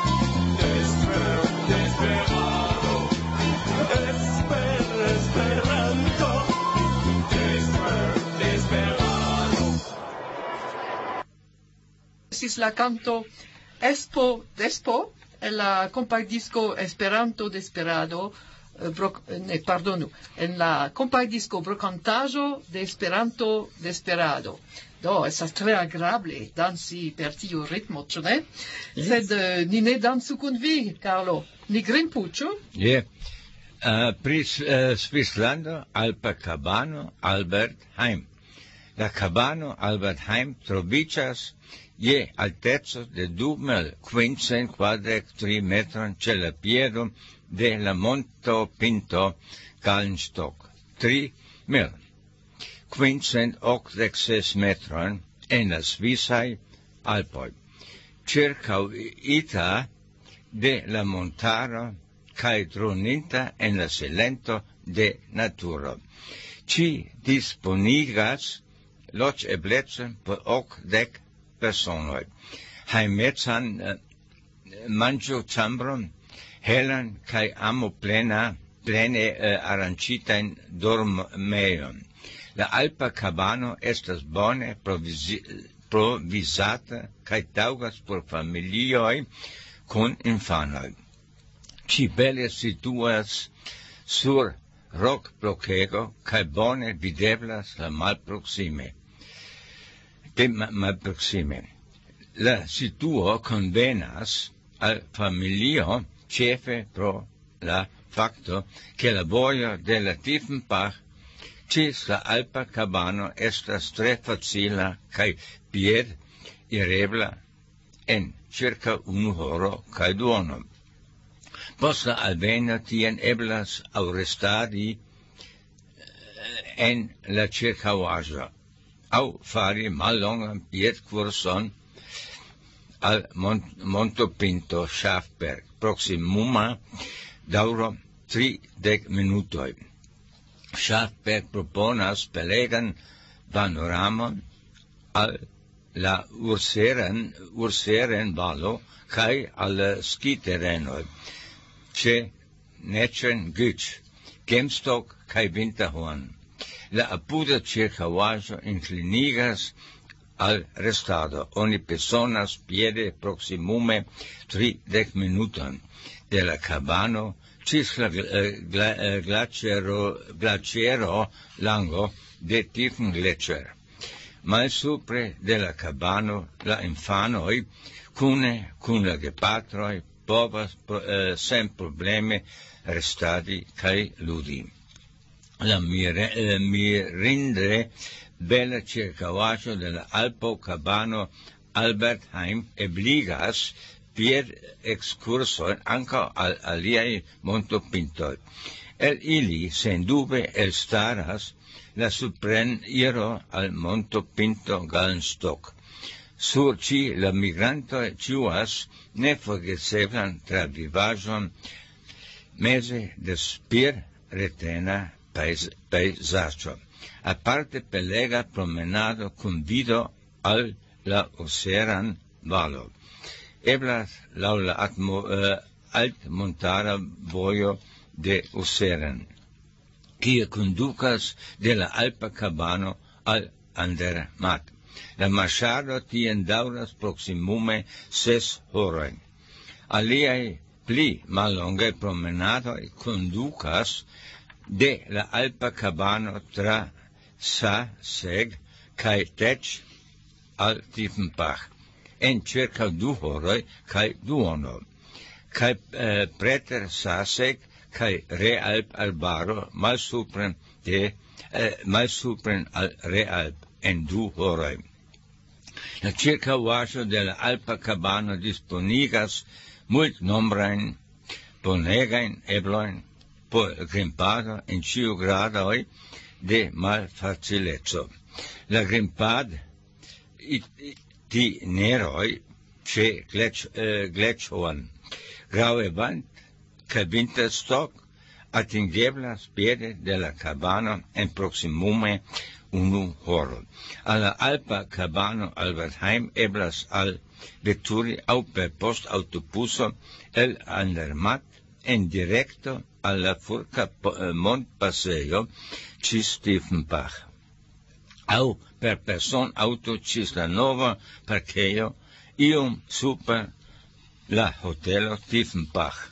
Es la canto Espo Despo, en la compaidisco Esperanto Desperado, eh, bro, eh, pardonu, en la compaidisco Brocantajo de Esperanto Desperado. Do, estas tre agrable dansi per tiu ritmo, ĉu ne? Yes. Sed uh, ni ne dansu kun vi, Carlo. Ni grimpu, ĉu?
Yeah. Uh, pri uh, Svislando Alpa Cabano Albert Heim. La cabano Albert Heim troviĝas je alteco de du mil quindcent kvardek tri metron ĉe la piedo de la monto Pinto Gallenstock. Tri mil quindcent okdek ses metron en la Svisaj Alpoj, ĉirkaŭita de la montaro kaj droninta en la silento de naturo. Ĝi disponigas loĝeblecon por okdek personoj. Hejmecan uh, manĝoĉambron, helan kaj amoplena plene uh, aranĝitajn dormejon. La Alpa Cabano estas bone provisi, provizata kaj taŭgas por familioj kun infanoj. Ĝi bele situas sur rokblokego kaj bone videblas la malproksime. De malproksime. La situo convenas al familio ĉefe pro la fakto ke la vojo de la Tiefenbach ĝis la Alpa Cabano estas tre facila kaj pied irebla en circa unu horo kaj duono. Post la alveno tien eblas aŭ restadi en la ĉirkaŭaĵo aŭ fari mallongan piedkurson al Mont Monto Pinto Schafberg, proximuma daŭro tridek minutoj. Schafberg proponas belegan panoramon al la Urseren, Urseren valo kaj al skiterenoj ĉe Netschengytsch, Gemstock kaj Winterhorn. La apuda ĉirkaŭaĵo inklinigas al restado. Oni bezonas piede proximume tridek minuton de la cabano ĝis la gla, glaciero, glaciero lango de Tiefengletscher. Malsupre de la cabano la infanoj kune kun la gepatroj povas eh, sen probleme restadi kaj ludi. La mire, eh, mirinde bella ĉirkaŭaĵo de la Alpo Cabano Albert Heim ebligas pied ekskursojn ankaŭ al aliaj montopintoj. El ili sendube elstaras la supreniro al Monto Pinto Gallenstock. Sur ĝi la migrantoj ĝuas neforgeseblan travivaĵon meze de spirretena pejzaĝo. Aparte belega promenado kun vido al la Urseren valo. Eblas laŭ la atmo, uh, altmontara vojo de Urseren, kie kondukas de la Alpa Cabano al Andermatt. La marŝado tien daŭras proksimume ses horojn. Aliaj pli mallongaj promenadoj kondukas de la Alpa Cabano tra sa seg kai tech al Tiefenbach en circa du horoi kai duono kai eh, preter sa seg kai re Alp Albaro mal supren de eh, mal supren al re Alp en du horoi. La circa vaso de la Alpa Cabano disponigas mult nombrain bonegain ebloin por grimpado en ciu gradoi de malfacilezzo. La grimpad ti neroi ce glecioan graveban cabinta stock atingeblas piede de la cabano en proximume unu horo. Alla Alpa Cabano Albertheim eblas al veturi au per post autobuso el Andermatt en directo alla Furca Mont Paseo cis Tiefenbach. Au per person auto cis la nova parqueo ium super la hotelo Tiefenbach.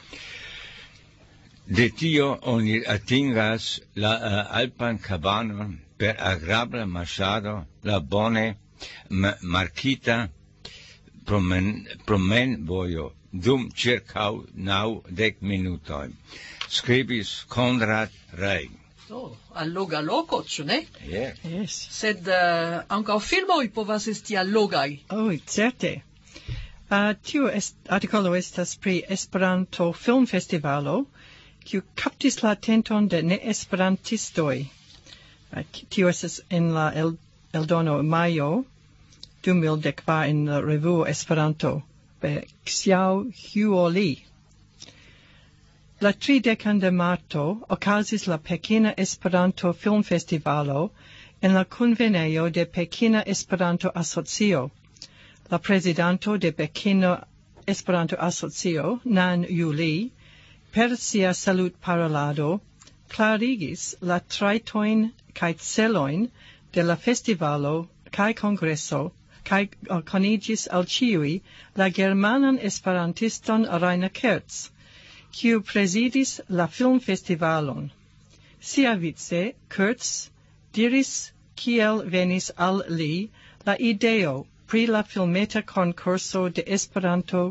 De tio oni atingas la uh, Alpan Cabano per agrabla marchado la bone markita promen, promen vojo dum circau nau dec minutoi. Scribis Konrad Rey.
Oh, alloga loco, ĉu ne?
Yeah.
Yes.
Sed uh, ankaŭ filmoj povas esti allogaj.
Oh, certe. Uh, tiu est, articolo estas pri Esperanto Filmfestivalo, kiu captis la atenton de ne-esperantistoj. Uh, tio estas en la el, eldono majo du mil dekvar en la revuo Esperanto per Xiao Huoli. La tridecan de marto okazis la Pekina Esperanto Filmfestivalo en la conveneo de Pekina Esperanto Asocio. La prezidanto de Pekina Esperanto Asocio, Nan Yuli, per sia salutparolado, clarigis la trajtojn kaj celojn de la festivalo kaj kongreso, kaj konigis al ĉiuj la germanan esperantiston Rainer Kertz, kiu presidis la filmfestivalon. Siavice, Kurtz diris kiel venis al li la ideo pri la filmeta concurso de Esperanto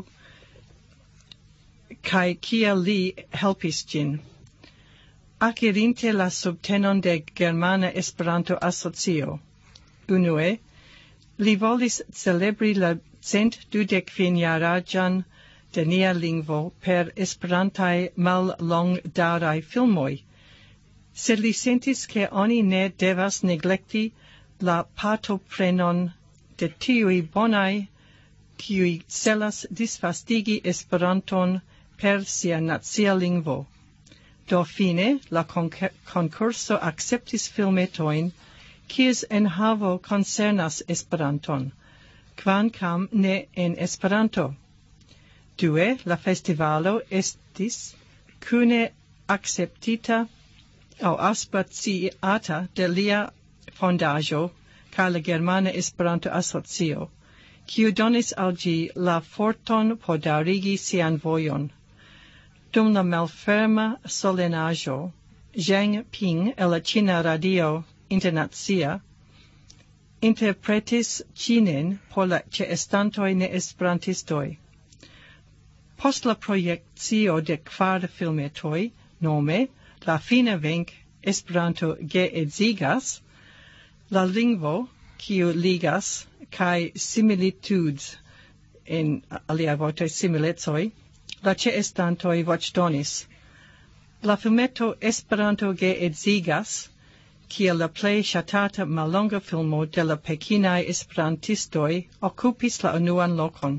kaj kiel li helpis ĝin. Akirinte la subtenon de Germana Esperanto Asocio. Unue, li volis celebri la cent dudek kvinjaraĝan de nia lingvo per esperantaj mallongdaŭraj filmoj, sed li sentis ke oni ne devas neglekti la partoprenon de tiuj bonaj, kiuj celas disvastigi Esperanton per sia nacia lingvo. Do fine, la concurso acceptis filmetojn, kies enhavo koncernas Esperanton, kvankam ne en Esperanto. Due, la festivalo estis kune acceptita aŭ asociata de lia fondaĵo kaj la Germana Esperanto Asocio, kiu donis al ĝi la forton por daŭrigi sian vojon. Dum la malferma solenaĵo, Zheng Ping el la Ĉina Radio Internacia interpretis ĉinen por la ĉeestantoj neesperantistoj. Post la projekcio de kvar filmetoj, nome La fina venk Esperanto geedzigas, la lingvo kiu ligas kaj similituds en alia vortoj similecoj, la ĉeestantoj voĉdonis. La filmeto Esperanto geedzigas, kiel la plej ŝatata mallonga filmo de la pekinaj esperantistoj, okupis la unuan lokon.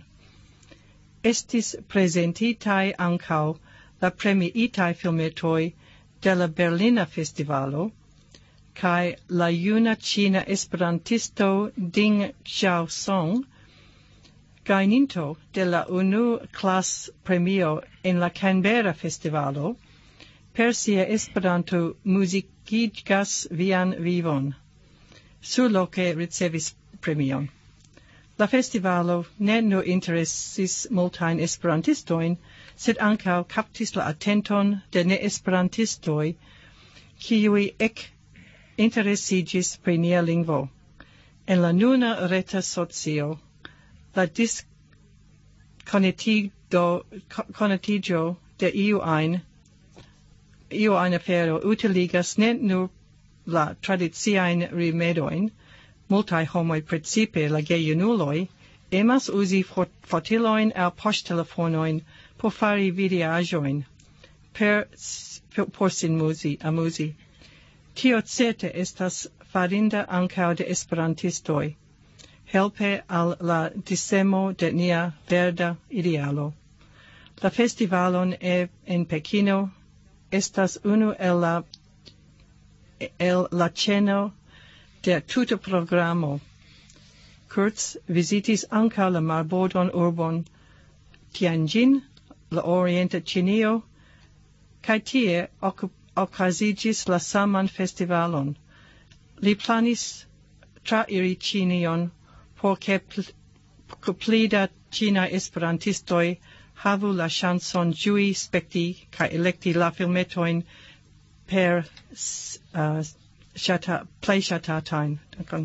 Estis prezentitaj ankaŭ la premiitaj filmetoj de la Berlina Festivalo kaj la juna ĉina esperantisto Ding Xiaosong, gajninto de la unu-klas premio en la Canberra Festivalo, per sia Esperanto muzikigas vian vivon. Surloke ricevis premion. La festivalo ne nur interesis multajn esperantistojn, sed ankaŭ kaptis la atenton de neesperantistoj kiui ec interessigis pri nia lingvo. En la nuna reta socio, la disconetigo conetigo de iu ein, iu ein afero utiligas ne nur la tradiziain rimedoin, multae homoi principe la gejunuloi, emas usi fotiloin au poŝtelefonoin por fari videaĵojn, per, por sin musi, amusi. Tio certe estas farinda ankaŭ de esperantistoj, helpe al la disemo de nia verda idealo. La festivalon e en Pekino estas unu el la el la ceno de tuta programo. Kurz visitis ankaŭ la marbordan urbon Tianjin, la orienta Ĉinio, kaj tie okazigis la saman festivalon. Li planis trairi Ĉinion por ke pli da ĉinaj esperantistoj havu la ŝancon ĝui spekti kaj elekti la filmetojn per uh, shata, plej ŝatatajn.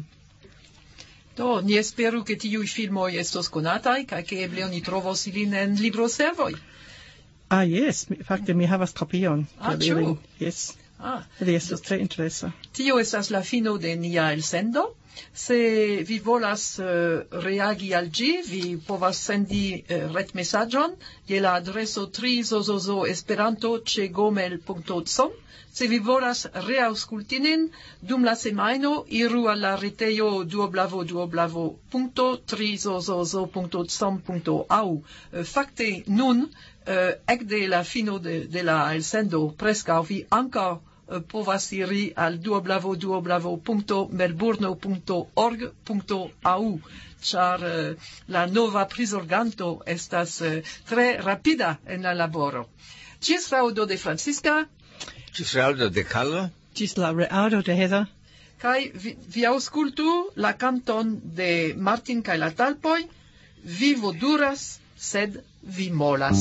Do, ni esperu che tiui filmoi estos conatai, ca che eble oni trovos ilin en libroservoi.
Ah, yes, fakte mi havas kopion.
Ah, ĉu?
Yes.
Ah,
li estas tre interesa.
Tio estas la fino de nia elsendo. Se vi volas uh, reagi al gi, vi povas sendi uh, retmesaĝon je la adreso tri zozozo esperanto ĉe gmail punto com. Se vi volas reaŭskulti nin dum la semajno, iru al la retejo duoblavo duoblavo punto tri zozozo punto com punto au. Uh, fakte nun, uh, ekde la fino de, de la elsendo, preskaŭ vi ankaŭ povas iri al duoblavo duoblavo punto melburno punto org punto au, ĉar uh, la nova prizorganto estas uh, tre rapida en la laboro. Ĝis fraŭdo de Francisca.
Ĝis fraŭdo de Carlo.
Ĝis la reaŭdo de Heather.
Kaj vi, vi aŭskultu la kanton de Martin kaj la Talpoj. Vivo duras, sed vi molas.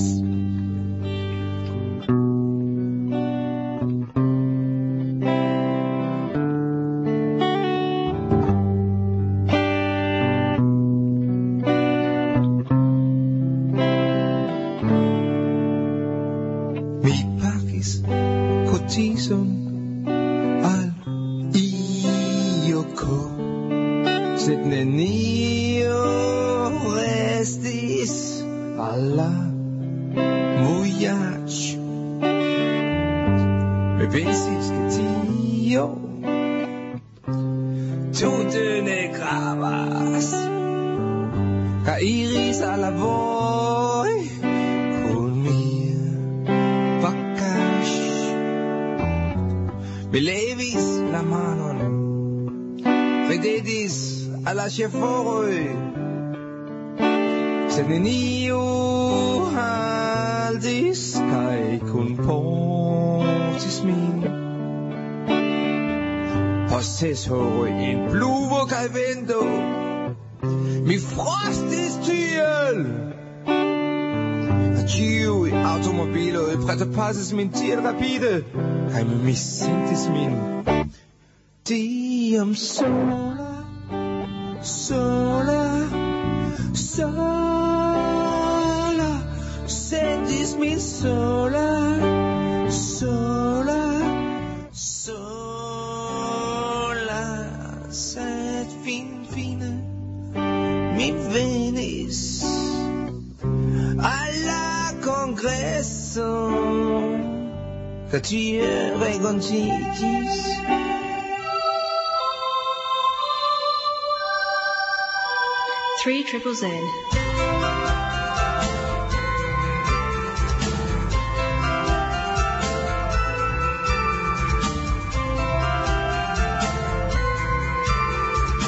al ioko, sed nenio restis alla vojaĝ. Mi pensis ke tio tute ne gravas, kaj iris al la voj kun mia vakaŝ. Mi levis la manon, ridetis al la ŝeforoj, sed neniu haltis kaj kunportis min. Post ses horoj en pluvo kaj vento, mi frostis tiel. Ĉiuj automobiloj preterpasis min tiel rapide, kaj mi sentis min tiam sola, sola, sola, sentis min sola, sola, sola, sed finfine mi venis alla congresso, che tie renkontiĝis.
Three triple Z.